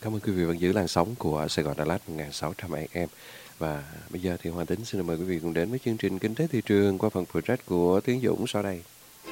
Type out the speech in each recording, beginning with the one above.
Cảm ơn quý vị vẫn giữ làn sóng của Sài Gòn Đà Lạt 1600 AM. Và bây giờ thì Hoàng Tính xin mời quý vị cùng đến với chương trình Kinh tế thị trường qua phần phụ trách của Tiến Dũng sau đây.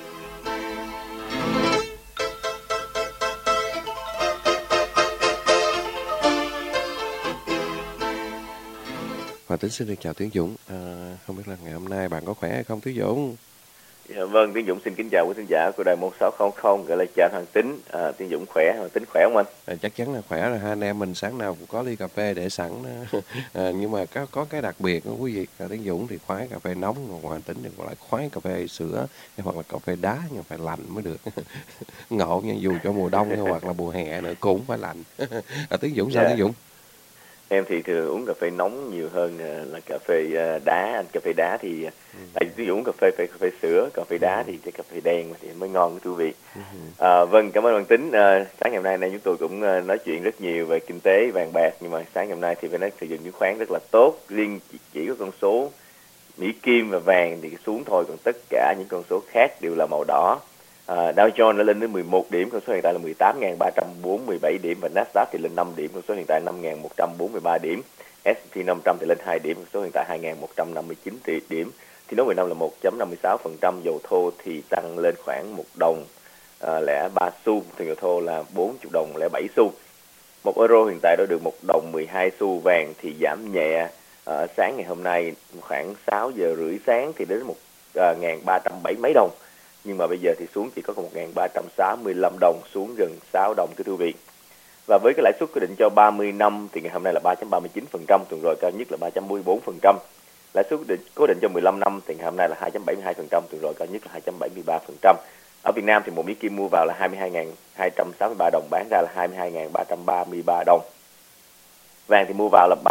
Hoàng Tính xin được chào Tiến Dũng. Không biết là ngày hôm nay bạn có khỏe hay không Tiến Dũng? Dạ, vâng, Tiến Dũng xin kính chào quý khán giả của đài 1600, gọi là chào Hoàng Tính. Tiến Dũng khỏe, Hoàng Tính khỏe không anh? Chắc chắn là khỏe rồi, hai anh em mình sáng nào cũng có ly cà phê để sẵn đó. Nhưng mà có cái đặc biệt của quý vị, Tiến Dũng thì khoái cà phê nóng, còn Hoàng Tính thì lại khoái cà phê sữa hoặc là cà phê đá, nhưng phải lạnh mới được. Ngộ nha, dù cho mùa đông hoặc là mùa hè nữa cũng phải lạnh. Tiến Dũng sao Tiến Dũng? Em thì thường uống cà phê nóng nhiều hơn là cà phê đá. Anh cà phê đá thì tại vì uống cà phê sữa, cà phê đá thì cái cà phê đen thì mới ngon thưa quý vị. Vâng, cảm ơn Hoàng Tính. Sáng ngày hôm nay chúng tôi cũng nói chuyện rất nhiều về kinh tế vàng bạc, nhưng mà sáng ngày hôm nay thì phải nói thị trường chứng khoán rất là tốt. Riêng chỉ có con số Mỹ Kim và vàng thì xuống thôi, còn tất cả những con số khác đều là màu đỏ. Dow Jones đã lên đến 11 điểm, con số hiện tại là 18.347 điểm, và Nasdaq thì lên 5 điểm, con số hiện tại 5.143 điểm. S&P 500 thì lên 2 điểm, con số hiện tại 2.159 điểm. Thì nói về năm là 1.56%. Dầu thô thì tăng lên khoảng 1 đồng lẻ 3 xu, thì dầu thô là 40 đồng lẻ 7 xu. 1 euro hiện tại đã được 1 đồng 12 xu. Vàng thì giảm nhẹ. Sáng ngày hôm nay khoảng 6 giờ rưỡi sáng thì đến 1.370 mấy đồng, nhưng mà bây giờ thì xuống chỉ có 1.365 đồng, xuống gần 6 đồng thưa quý vị. Và với cái lãi suất quy định cho 30 năm thì ngày hôm nay là 3.39%, tuần rồi cao nhất là 3.44%. Lãi suất cố định cho 15 năm thì ngày hôm nay là 2.72%, tuần rồi cao nhất là 2.73%. Ở Việt Nam thì một Mỹ Kim mua vào là 22.263 đồng, bán ra là 22.333 đồng. Vàng thì mua vào là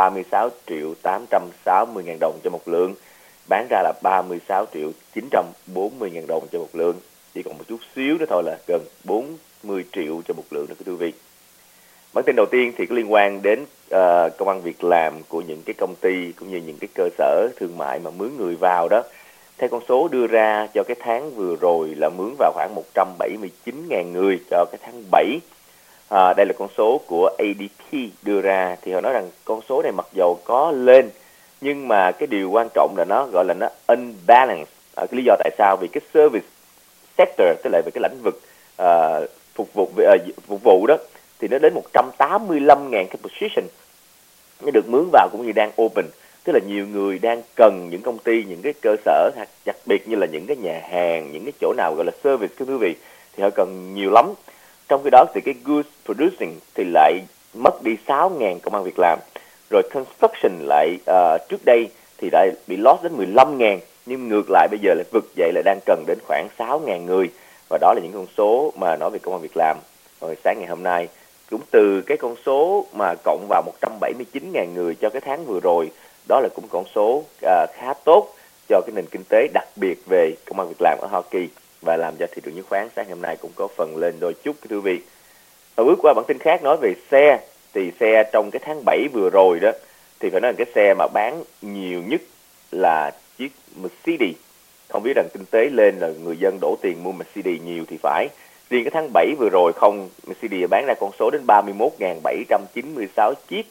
36.860.000 đồng cho một lượng, bán ra là 36.940.000 đồng cho một lượng. Chỉ còn một chút xíu nữa thôi là gần 40 triệu cho một lượng nữa quý vị. Bản tin đầu tiên thì có liên quan đến công ăn việc làm của những cái công ty cũng như những cái cơ sở thương mại mà mướn người vào đó. Theo con số đưa ra cho cái tháng vừa rồi là mướn vào khoảng 179.000 người cho cái tháng 7. Đây là con số của ADP đưa ra, thì họ nói rằng con số này mặc dầu có lên, nhưng mà cái điều quan trọng là nó gọi là nó unbalanced. Cái lý do tại sao? Vì cái service sector, tức là về cái lĩnh vực phục vụ đó, thì nó đến 185.000 cái position nó được mướn vào cũng như đang open, tức là nhiều người đang cần những công ty, những cái cơ sở, đặc biệt như là những cái nhà hàng, những cái chỗ nào gọi là service thưa quý vị, thì họ cần nhiều lắm. Trong khi đó thì cái goods producing thì lại mất đi 6.000 công ăn việc làm. Rồi construction lại trước đây thì đã bị loss đến 15.000, nhưng ngược lại bây giờ lại vực dậy, là đang cần đến khoảng 6.000 người. Và đó là những con số mà nói về công ăn việc làm. Rồi sáng ngày hôm nay cũng từ cái con số mà cộng vào 179.000 người cho cái tháng vừa rồi, đó là cũng con số khá tốt cho cái nền kinh tế, đặc biệt về công ăn việc làm ở Hoa Kỳ, và làm cho thị trường chứng khoán sáng hôm nay cũng có phần lên đôi chút thưa quý vị. Và bước qua bản tin khác nói về xe, thì xe trong cái tháng 7 vừa rồi đó thì phải nói là cái xe mà bán nhiều nhất là chiếc Mercedes. Không biết rằng kinh tế lên là người dân đổ tiền mua Mercedes nhiều thì phải. Riêng cái tháng 7 vừa rồi không, Mercedes bán ra con số đến 31.796 chiếc.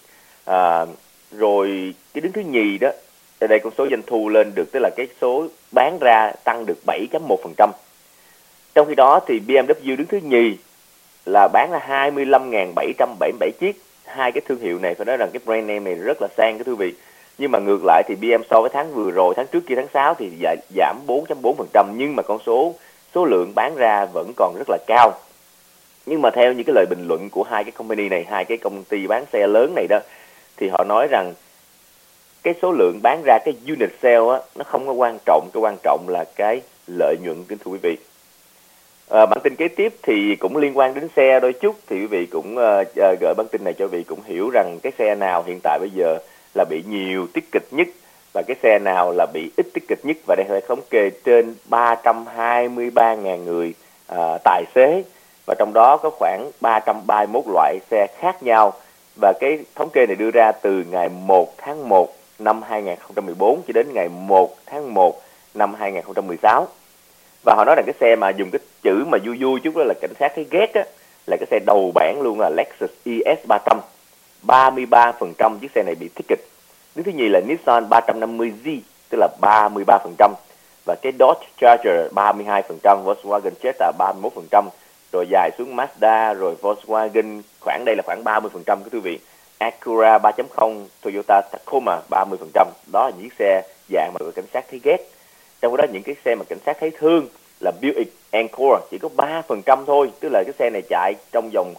Rồi cái đứng thứ nhì đó, ở đây con số doanh thu lên được, tức là cái số bán ra tăng được 7.1%. Trong khi đó thì BMW đứng thứ nhì là bán ra 25.777 chiếc. Hai cái thương hiệu này phải nói rằng cái brand name này rất là sang cái thưa vị. Nhưng mà ngược lại thì BM so với tháng vừa rồi, tháng trước kia tháng 6 thì giảm 4.4%, nhưng mà con số lượng bán ra vẫn còn rất là cao. Nhưng mà theo những cái lời bình luận của hai cái company này, hai cái công ty bán xe lớn này đó, thì họ nói rằng cái số lượng bán ra, cái unit sale á, nó không có quan trọng, cái quan trọng là cái lợi nhuận kính thưa quý vị. Bản tin kế tiếp thì cũng liên quan đến xe đôi chút, thì quý vị cũng gửi bản tin này cho quý vị cũng hiểu rằng cái xe nào hiện tại bây giờ là bị nhiều tiết kịch nhất và cái xe nào là bị ít tiết kịch nhất. Và đây là thống kê trên 323.000 người tài xế, và trong đó có khoảng 331 loại xe khác nhau. Và cái thống kê này đưa ra từ ngày 1 tháng 1 năm 2014 cho đến ngày 1 tháng 1 năm 2016. Và họ nói rằng cái xe mà dùng cái chữ mà vui vui chút đó là cảnh sát thấy ghét á, là cái xe đầu bảng luôn là Lexus ES 300. 33% chiếc xe này bị ticket. Đứng thứ nhì là Nissan 350Z, tức là 33%, và cái Dodge Charger 32%, Volkswagen Jetta 31%, rồi dài xuống Mazda, rồi Volkswagen khoảng đây là khoảng 30% quý vị. Acura 3.0, Toyota Tacoma 30%. Đó là những chiếc xe dạng mà cảnh sát thấy ghét. Trong đó những cái xe mà cảnh sát thấy thương là Buick Encore chỉ có 3% thôi, tức là cái xe này chạy trong vòng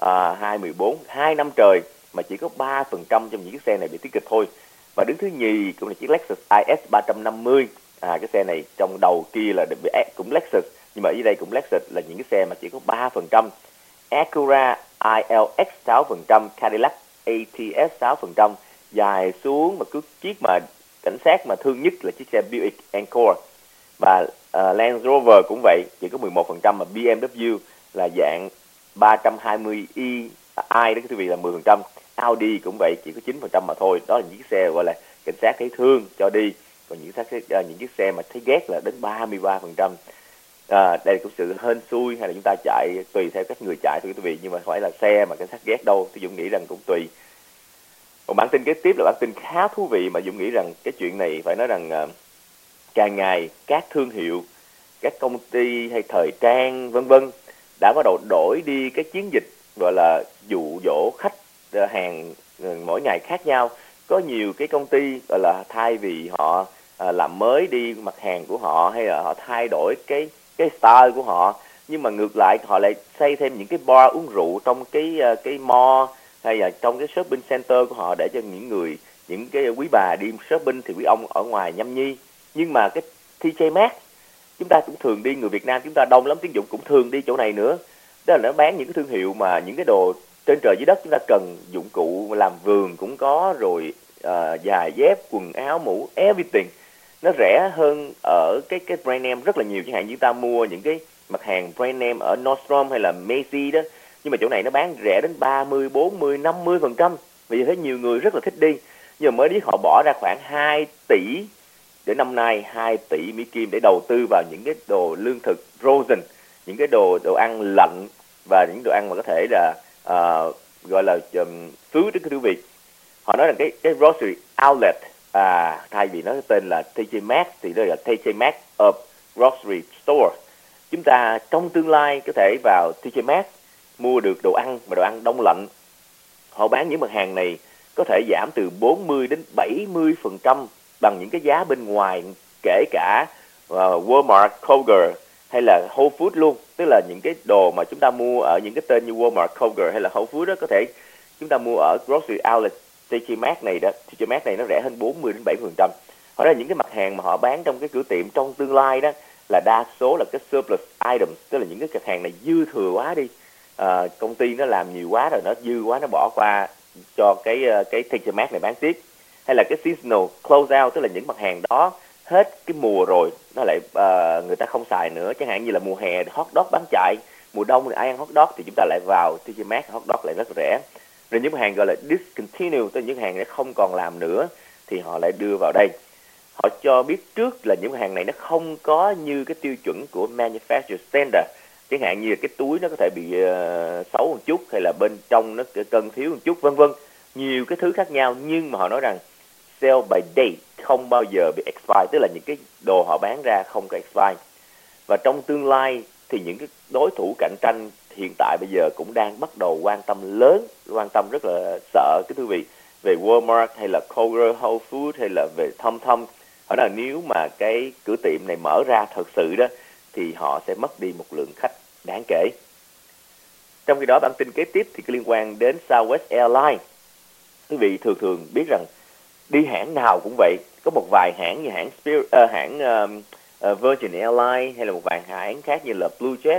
2 năm trời mà chỉ có 3% trong những chiếc xe này bị ticket thôi. Và đứng thứ nhì cũng là chiếc Lexus IS 350. Cái xe này trong đầu kia là cũng Lexus, nhưng mà ở dưới đây cũng Lexus, là những cái xe mà chỉ có 3%. Acura ILX 6%, Cadillac ATS 6%, dài xuống mà cứ chiếc mà cảnh sát mà thương nhất là chiếc xe Buick Encore. Và Land Rover cũng vậy, chỉ có 11%, mà BMW là dạng 320i đó quý vị là 10%. Audi cũng vậy, chỉ có 9% mà thôi. Đó là những chiếc xe gọi là cảnh sát thấy thương cho đi. Còn những chiếc xe mà thấy ghét là đến 33%. Đây cũng sự hên xui hay là chúng ta chạy tùy theo các người chạy thôi quý vị, nhưng mà phải là xe mà cảnh sát ghét đâu thì Dũng nghĩ rằng cũng tùy. Còn bản tin kế tiếp là bản tin khá thú vị mà Dũng nghĩ rằng cái chuyện này phải nói rằng càng ngày các thương hiệu, các công ty hay thời trang vân vân đã bắt đầu đổi đi cái chiến dịch gọi là dụ dỗ khách hàng mỗi ngày khác nhau. Có nhiều cái công ty gọi là thay vì họ làm mới đi mặt hàng của họ hay là họ thay đổi cái style của họ, nhưng mà ngược lại họ lại xây thêm những cái bar uống rượu trong cái mall hay là trong cái shopping center của họ để cho những cái quý bà đi shopping thì quý ông ở ngoài nhâm nhi. Nhưng mà cái TJ Maxx chúng ta cũng thường đi, người Việt Nam chúng ta đông lắm, Tiến Dũng cũng thường đi chỗ này nữa. Đó là nó bán những cái thương hiệu mà những cái đồ trên trời dưới đất chúng ta cần, dụng cụ làm vườn cũng có, rồi giày dép, quần áo, mũ, everything. Nó rẻ hơn ở cái brand name rất là nhiều. Chẳng hạn như ta mua những cái mặt hàng brand name ở Nordstrom hay là Macy đó, nhưng mà chỗ này nó bán rẻ đến 30, 40, 50%. Vì thế nhiều người rất là thích đi. Nhưng mà mới biết họ bỏ ra khoảng 2 tỷ để năm nay, 2 tỷ Mỹ Kim để đầu tư vào những cái đồ lương thực frozen, những cái đồ ăn lạnh và những đồ ăn mà có thể là gọi là food đó quý vị. Họ nói rằng cái grocery outlet, thay vì nó tên là TJ Maxx thì đây là TJ Maxx of Grocery Store. Chúng ta trong tương lai có thể vào TJ Maxx mua được đồ ăn và đồ ăn đông lạnh. Họ bán những mặt hàng này có thể giảm từ 40 đến 70% bằng những cái giá bên ngoài, kể cả Walmart, Kroger hay là Whole Foods luôn. Tức là những cái đồ mà chúng ta mua ở những cái tên như Walmart, Kroger hay là Whole Foods đó, có thể chúng ta mua ở grocery outlet TJ Maxx này đó. TJ Maxx này nó rẻ hơn 40 đến 70%. Họ nói những cái mặt hàng mà họ bán trong cái cửa tiệm trong tương lai đó là đa số là cái surplus items, tức là những cái mặt hàng này dư thừa quá đi. Công ty nó làm nhiều quá rồi, nó dư quá, nó bỏ qua cho cái TJ Maxx này bán tiếp. Hay là cái seasonal close out, tức là những mặt hàng đó hết cái mùa rồi, nó lại người ta không xài nữa. Chẳng hạn như là mùa hè hot dog bán chạy, mùa đông thì ai ăn hot dog thì chúng ta lại vào TJ Maxx, hot dog lại rất rẻ. Rồi những mặt hàng gọi là discontinue, tức là những hàng nó không còn làm nữa thì họ lại đưa vào đây. Họ cho biết trước là những mặt hàng này nó không có như cái tiêu chuẩn của manufacturer standard. Chẳng hạn như là cái túi nó có thể bị xấu một chút, hay là bên trong nó cân thiếu một chút, vân vân. Nhiều cái thứ khác nhau, nhưng mà họ nói rằng sell by date, không bao giờ bị expire, tức là những cái đồ họ bán ra không có expire. Và trong tương lai thì những cái đối thủ cạnh tranh hiện tại bây giờ cũng đang bắt đầu quan tâm rất là sợ cái quý vị, về Walmart hay là Kroger, Whole Foods hay là về TomTom. Họ nói là nếu mà cái cửa tiệm này mở ra thật sự đó thì họ sẽ mất đi một lượng khách đáng kể. Trong khi đó bản tin kế tiếp thì liên quan đến Southwest Airlines. Quý vị thường biết rằng đi hãng nào cũng vậy, có một vài hãng như hãng Virgin Airlines hay là một vài hãng khác như là BlueJet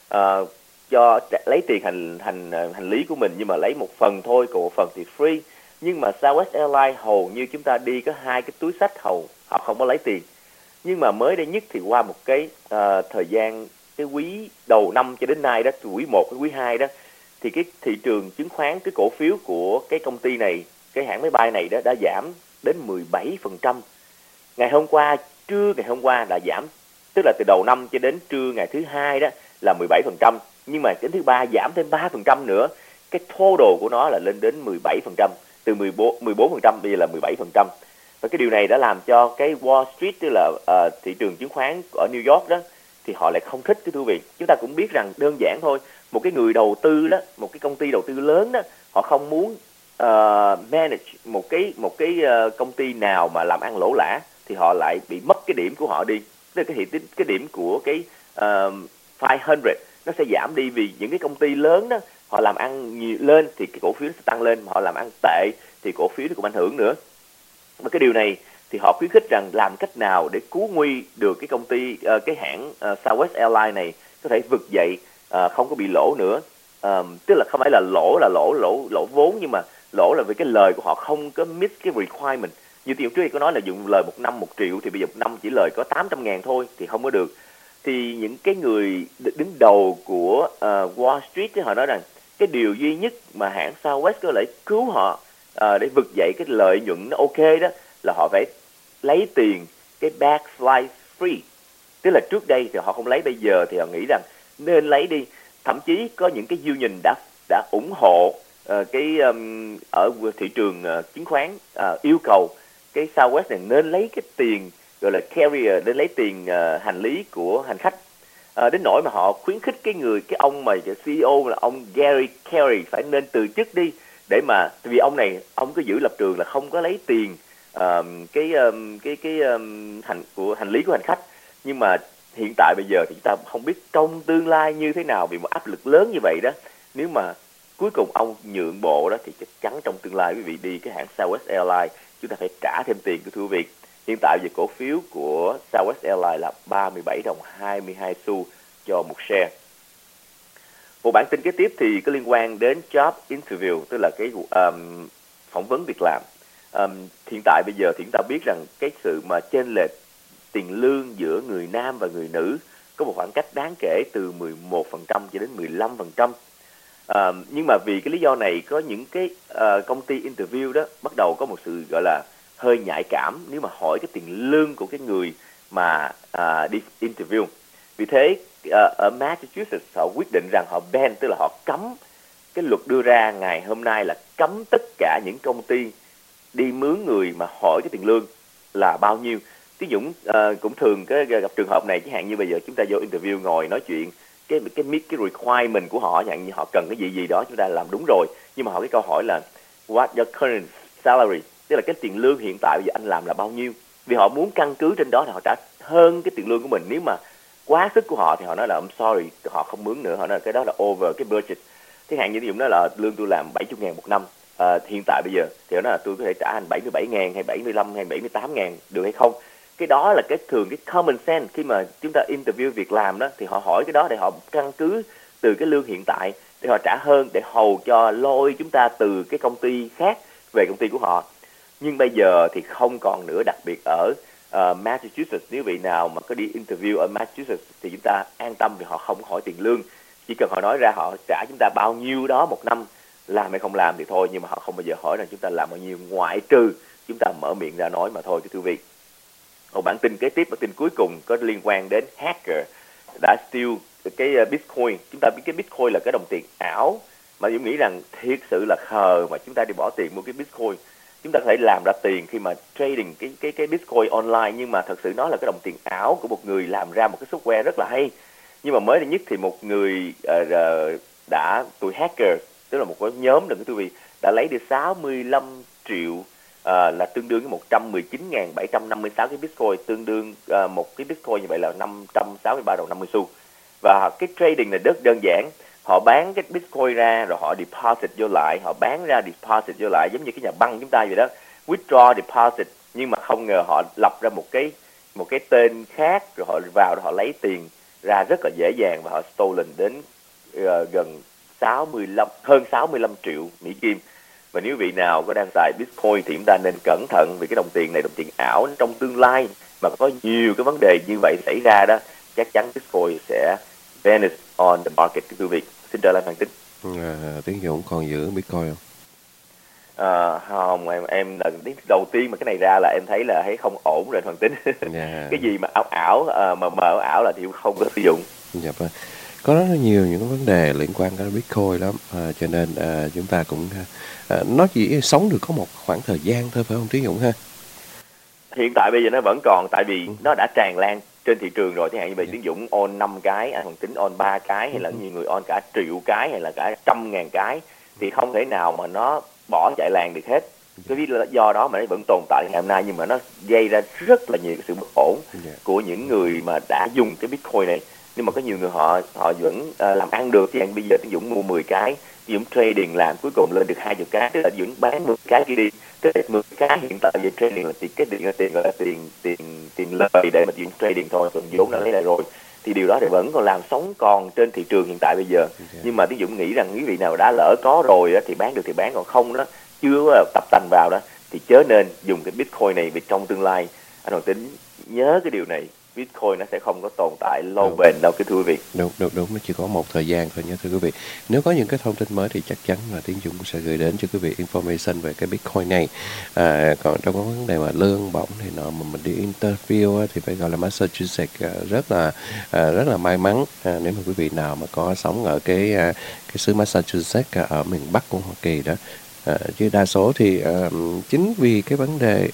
cho lấy tiền hành lý của mình, nhưng mà lấy một phần thôi, còn một phần thì free. Nhưng mà Southwest Airlines hầu như chúng ta đi có 2 cái túi xách, họ không có lấy tiền. Nhưng mà mới đây nhất thì qua một cái thời gian, cái quý đầu năm cho đến nay đó, từ quý 1 đến quý 2 đó, thì cái thị trường chứng khoán, cái cổ phiếu của cái công ty này, cái hãng máy bay này đó đã giảm đến 17%. Trưa ngày hôm qua đã giảm, tức là từ đầu năm cho đến trưa ngày thứ hai đó là 17%, nhưng mà đến thứ ba giảm thêm 3% nữa. cái total của nó là lên đến 17%, từ 14% bây giờ là 17%. Và cái điều này đã làm cho cái Wall Street, tức là thị trường chứng khoán ở New York đó, thì họ lại không thích cái thú vị. Chúng ta cũng biết rằng đơn giản thôi, một cái người đầu tư đó, một cái công ty đầu tư lớn đó, họ không muốn manage một cái công ty nào mà làm ăn lỗ lã, thì họ lại bị mất cái điểm của họ đi. Tức là cái điểm của cái 500 nó sẽ giảm đi, vì những cái công ty lớn đó họ làm ăn nhiều lên thì cái cổ phiếu nó sẽ tăng lên, mà họ làm ăn tệ thì cổ phiếu nó cũng ảnh hưởng nữa. Và cái điều này thì họ khuyến khích rằng làm cách nào để cứu nguy được cái công ty, cái hãng Southwest Airlines này có thể vực dậy, không có bị lỗ nữa. Tức là không phải là lỗ vốn, nhưng mà lỗ là vì cái lời của họ không có meet cái requirement. Như tiêu trước có nói là dùng lời một năm 1 triệu, thì bây giờ một năm chỉ lời có 800.000 thôi thì không có được. Thì những cái người đứng đầu của Wall Street họ nói rằng cái điều duy nhất mà hãng Southwest có thể cứu họ để vực dậy cái lợi nhuận nó ok đó, là họ phải lấy tiền cái back flight free. Tức là trước đây thì họ không lấy, bây giờ thì họ nghĩ rằng nên lấy đi. Thậm chí có những cái union đã ủng hộ ở thị trường chứng khoán, yêu cầu cái Southwest này nên lấy cái tiền gọi là carrier, nên lấy tiền hành lý của hành khách, đến nỗi mà họ khuyến khích cái ông mà CEO là ông Gary Carey phải nên từ chức đi, để mà vì ông này ông có giữ lập trường là không có lấy tiền hành lý của hành khách. Nhưng mà hiện tại bây giờ thì chúng ta không biết trong tương lai như thế nào, vì một áp lực lớn như vậy đó, nếu mà cuối cùng ông nhượng bộ đó thì chắc chắn trong tương lai quý vị đi cái hãng Southwest Airlines chúng ta phải trả thêm tiền của thưa quý vị. Hiện tại về cổ phiếu của Southwest Airlines là 37 đồng 22 xu cho một share. Một bản tin kế tiếp thì có liên quan đến job interview, tức là cái phỏng vấn việc làm. Hiện tại bây giờ thì chúng ta biết rằng cái sự mà chênh lệch tiền lương giữa người nam và người nữ có một khoảng cách đáng kể từ 11% cho đến 15%. Nhưng mà vì cái lý do này, có những cái công ty interview đó bắt đầu có một sự gọi là hơi nhạy cảm nếu mà hỏi cái tiền lương của cái người mà đi interview. Vì thế ở Massachusetts họ quyết định rằng họ ban, tức là họ cấm, cái luật đưa ra ngày hôm nay là cấm tất cả những công ty đi mướn người mà hỏi cái tiền lương là bao nhiêu. Ví dụ cũng thường gặp trường hợp này, chẳng hạn như bây giờ chúng ta vô interview ngồi nói chuyện, cái requirement của họ, chẳng như họ cần cái gì đó chúng ta làm đúng rồi, nhưng mà họ cái câu hỏi là what your current salary, tức là cái tiền lương hiện tại bây giờ anh làm là bao nhiêu. Vì họ muốn căn cứ trên đó thì họ trả hơn cái tiền lương của mình. Nếu mà quá sức của họ thì họ nói là I'm sorry, họ không mướn nữa, họ nói là cái đó là over cái budget. Chẳng hạn như ví dụ đó là lương tôi làm 70.000 một năm, hiện tại bây giờ thì nó là tôi có thể trả anh 77.000 hay 75 hay 78.000 được hay không. Cái đó là cái common sense. Khi mà chúng ta interview việc làm đó thì họ hỏi cái đó để họ căn cứ từ cái lương hiện tại để họ trả hơn, để hầu cho lôi chúng ta từ cái công ty khác về công ty của họ. Nhưng bây giờ thì không còn nữa, đặc biệt ở Massachusetts. Nếu vị nào mà có đi interview ở Massachusetts thì chúng ta an tâm vì họ không hỏi tiền lương. Chỉ cần họ nói ra họ trả chúng ta bao nhiêu đó một năm, làm hay không làm thì thôi, nhưng mà họ không bao giờ hỏi rằng chúng ta làm bao nhiêu, ngoại trừ chúng ta mở miệng ra nói mà thôi thưa quý vị. Một bản tin kế tiếp, bản tin cuối cùng có liên quan đến hacker đã steal cái Bitcoin. Chúng ta biết cái Bitcoin là cái đồng tiền ảo mà Dũng nghĩ rằng thiệt sự là khờ mà chúng ta đi bỏ tiền mua cái Bitcoin. Chúng ta có thể làm ra tiền khi mà trading cái Bitcoin online, nhưng mà thật sự nó là cái đồng tiền ảo của một người làm ra một cái software rất là hay. Nhưng mà mới đây nhất thì một người tụi hacker, tức là một cái nhóm đừng quý vị, đã lấy được 65 triệu là tương đương với 119.756 cái Bitcoin, tương đương một cái Bitcoin như vậy là 563 đồng 50 xu. Và cái trading này rất đơn giản, họ bán cái Bitcoin ra rồi họ deposit vô lại, họ bán ra deposit vô lại, giống như cái nhà băng chúng ta vậy đó, withdraw deposit. Nhưng mà không ngờ họ lập ra một cái tên khác, rồi họ vào rồi họ lấy tiền ra rất là dễ dàng, và họ stolen đến hơn 65 triệu Mỹ Kim. Và nếu vị nào có đang xài Bitcoin thì chúng ta nên cẩn thận, vì cái đồng tiền này, đồng tiền ảo, trong tương lai mà có nhiều cái vấn đề như vậy xảy ra đó, chắc chắn Bitcoin sẽ vanish on the market thưa quý vị. Xin trở lại Hoàng Tính. Tiến Dũng còn giữ Bitcoin không? Không, em lần đầu tiên mà cái này ra là em thấy là thấy không ổn rồi Hoàng Tính. Cái gì mà ảo mà mờ ảo là thì không có sử dụng. Dạ, Có rất là nhiều những cái vấn đề liên quan đến Bitcoin lắm, cho nên chúng ta cũng nó chỉ sống được có một khoảng thời gian thôi, phải không Tiến Dũng ha? Hiện tại bây giờ nó vẫn còn, tại vì Ừ. nó đã tràn lan trên thị trường rồi. Chẳng hạn như vậy, Dạ. Tiến Dũng on 5 cái, anh còn tính on 3 cái, hay là nhiều người on cả triệu cái, hay là cả 100.000 cái, thì không thể nào mà nó bỏ chạy làng được hết. Cái lý do đó mà nó vẫn tồn tại ngày hôm nay, nhưng mà nó gây ra rất là nhiều cái sự bất ổn Dạ. của những người mà đã dùng cái Bitcoin này. Nhưng mà có nhiều người họ họ vẫn làm ăn được. Chẳng hạn bây giờ Tiến Dũng mua 10 cái, Tiến Dũng trading làm cuối cùng lên được 20 cái, tức là Tiến Dũng bán 10 cái kia đi, tức là 10 cái hiện tại về trading là tiền gọi là tiền lời để mà chuyển trading thôi, còn vốn đã lấy lại rồi. Thì điều đó thì vẫn còn làm sống còn trên thị trường hiện tại bây giờ. Dạ. Nhưng mà Tiến Dũng nghĩ rằng quý vị nào đã lỡ có rồi thì bán được thì bán, còn không đó, chưa tập tành vào đó, thì chớ nên dùng cái Bitcoin này. Vì trong tương lai, anh Hoàng Tính nhớ cái điều này, Bitcoin nó sẽ không có tồn tại lâu Đúng. bền đâu, cái thưa quý vị. Đúng, nó chỉ có một thời gian thôi nha thưa quý vị. Nếu có những cái thông tin mới thì chắc chắn là Tiến Dũng cũng sẽ gửi đến cho quý vị information về cái Bitcoin này. Còn trong cái vấn đề mà lương bổng thì nọ mà mình đi interview thì phải gọi là Massachusetts rất là may mắn nếu mà quý vị nào mà có sống ở cái xứ Massachusetts ở miền Bắc của Hoa Kỳ đó. Chứ đa số thì chính vì cái vấn đề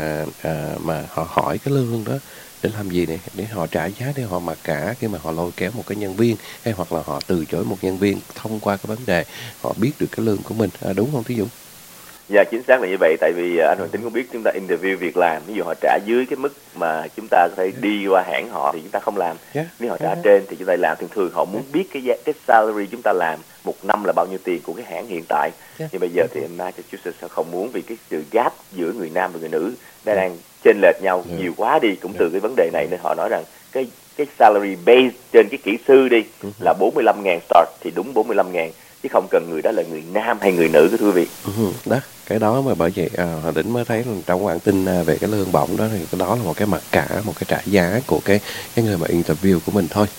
mà họ hỏi cái lương đó để làm gì này, để họ trả giá để họ mặc cả khi mà họ lôi kéo một cái nhân viên, hay hoặc là họ từ chối một nhân viên thông qua cái vấn đề họ biết được cái lương của mình, đúng không Thí Dũng? Dạ, chính xác là như vậy. Tại vì anh Hoàng Tính cũng biết, chúng ta interview việc làm, ví dụ họ trả dưới cái mức mà chúng ta có thể đi qua hãng họ thì chúng ta không làm. Nếu họ trả trên thì chúng ta làm. Thường thường họ muốn biết cái salary chúng ta làm một năm là bao nhiêu tiền của cái hãng hiện tại. Nhưng bây giờ thì Massachusetts họ không muốn, vì cái sự gap giữa người nam và người nữ nó đang chênh lệch nhau nhiều quá đi, cũng từ cái vấn đề này nên họ nói rằng cái salary base trên cái kỹ sư đi là 45.000 start, thì đúng 45.000, chứ không cần người đó là người nam hay người nữ, thưa quý vị. Đó, cái đó mà bởi vậy Hoàng Đỉnh mới thấy trong bản tin về cái lương bổng đó, thì cái đó là một cái mặc cả, một cái trả giá của cái người mà interview của mình thôi.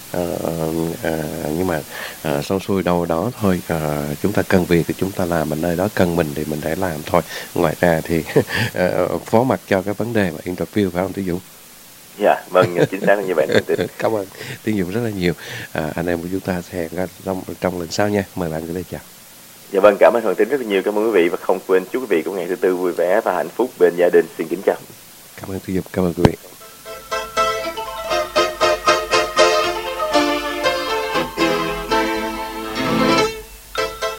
Nhưng mà xong xuôi đâu đó thôi, chúng ta cần việc thì chúng ta làm, mình nơi đó cần mình thì mình để làm thôi. Ngoài ra thì phó mặc cho cái vấn đề mà interview, phải không Tiến Dũng? Dạ, vâng, chính xác là như vậy. Cảm ơn Tiến Dũng rất là nhiều. Anh em của chúng ta sẽ hẹn ra trong lần sau nha. Mời bạn gửi lời chào. Dạ vâng, cảm ơn Hoàng Tính rất là nhiều. Cảm ơn quý vị, và không quên chúc quý vị có ngày thứ tư vui vẻ và hạnh phúc bên gia đình. Xin kính chào. Cảm ơn Tiến Dũng, cảm ơn quý vị.